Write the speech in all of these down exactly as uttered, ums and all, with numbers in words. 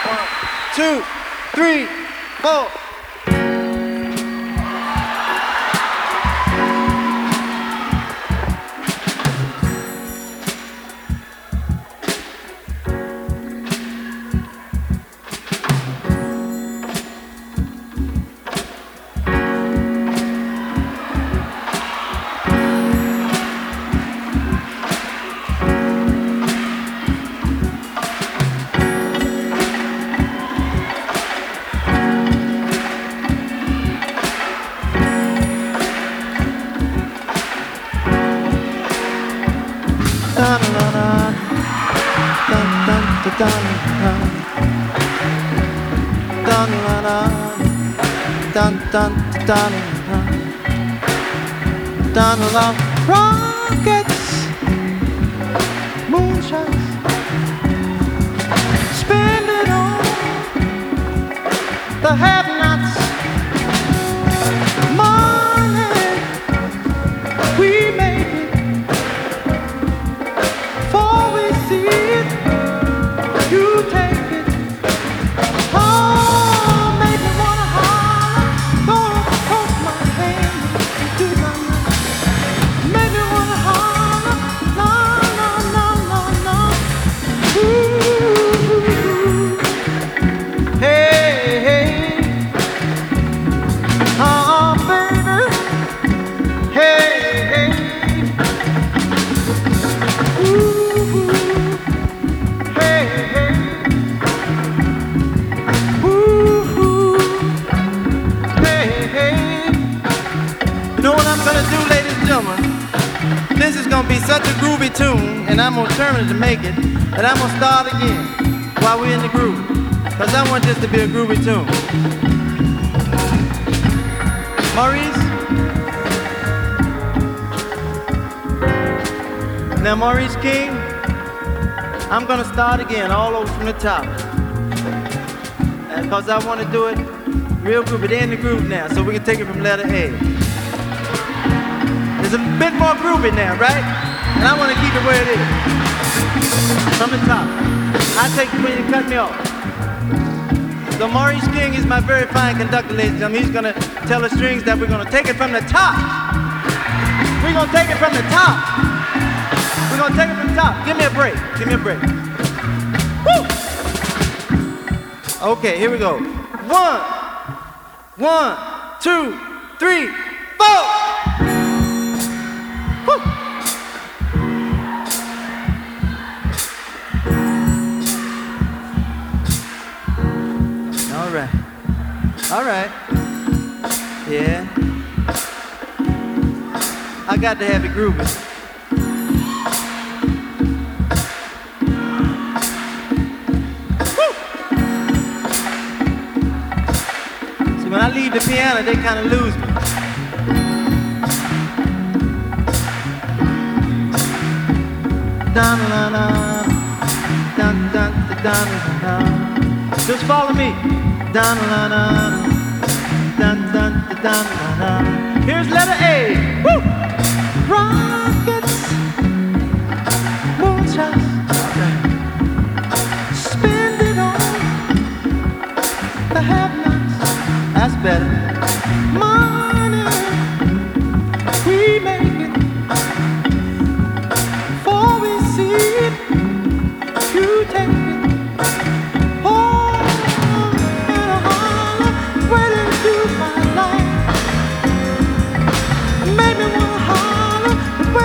Two, three, four. Dun dun dun dun dun dun rockets, moonshots, spend it on the have-nots. Money, we make it before we see it. You take it. Oh, make me wanna holler. Gonna hold my hand to my mouth. Make me wanna holler. No, no, no, no, no. Ooh. Hey, hey. Oh, baby. Hey, hey. Ooh. Hey, hey. Ooh. Hey, hey. You know what I'm gonna do, ladies and gentlemen? This is gonna be such a groovy tune, and I'm determined to make it, that I'm gonna start again while we're in the groove. Cause I want this to be a groovy tune. Maurice? Now Maurice King, I'm gonna start again all over from the top. And cause I wanna do it real groovy. They're in the groove now, so we can take it from letter A. It's a bit more groovy now, right? And I wanna keep it where it is. From the top. I take it when you cut me off. So Maurice King is my very fine conductor, ladies and gentlemen. He's gonna tell the strings that we're gonna take it from the top. We're gonna take it from the top. We're gonna take it from the top. Give me a break. Give me a break. Woo! Okay, here we go. One, one, two, three, four. Woo! All right. All right. Yeah. I got to have it groovy. When I leave the piano, they kind of lose me. Dun dun dun dun dun dun dun. Just follow me. Dun dun dun dun dun dun dun. Here's letter A. Woo! Rockets, moonshots, spend it on the have-nots. That's better. Money, we make it before we see it. You take it. Oh, and a holler, right into my life. Make me wanna holler,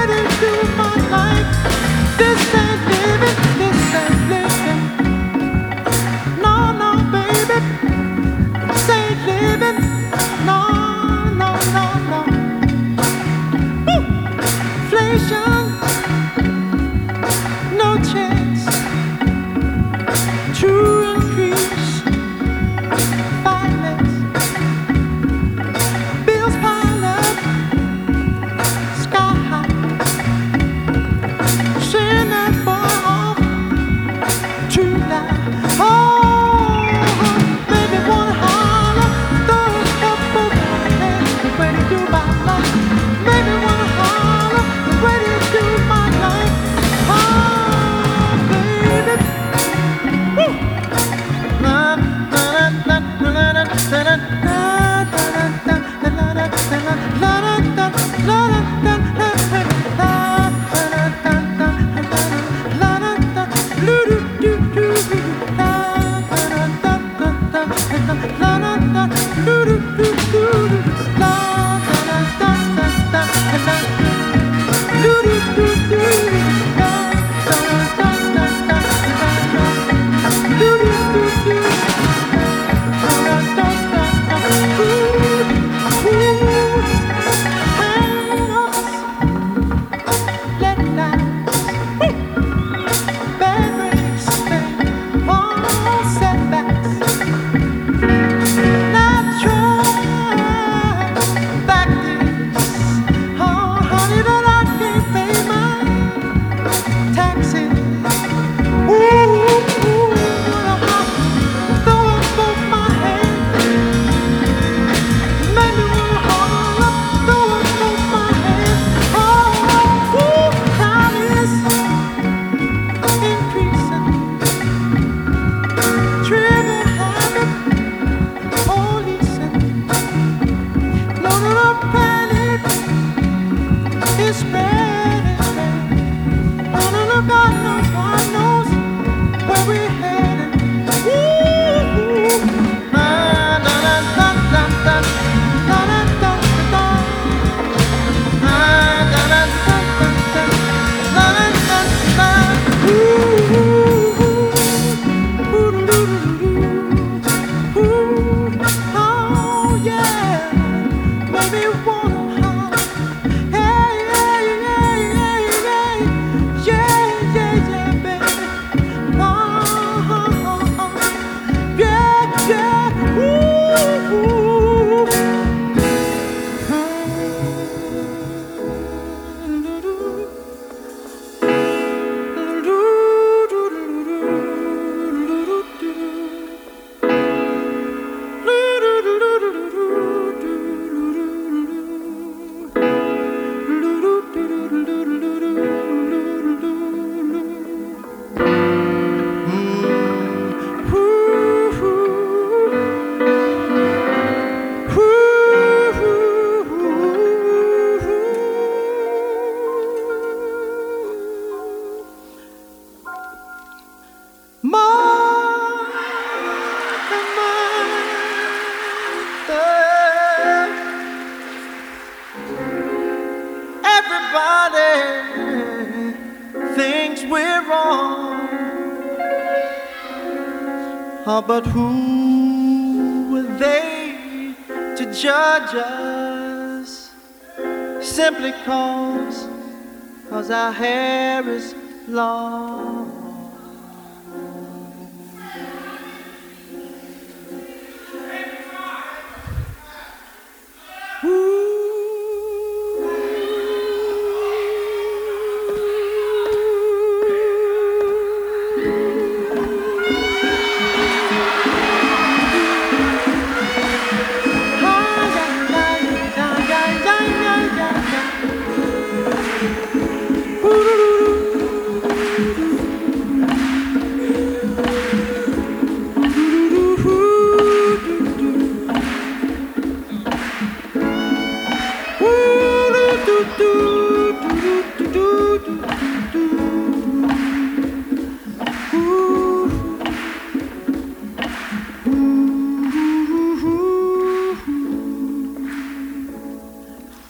Oh, but who were they to judge us? Simply cause, cause our hair is long.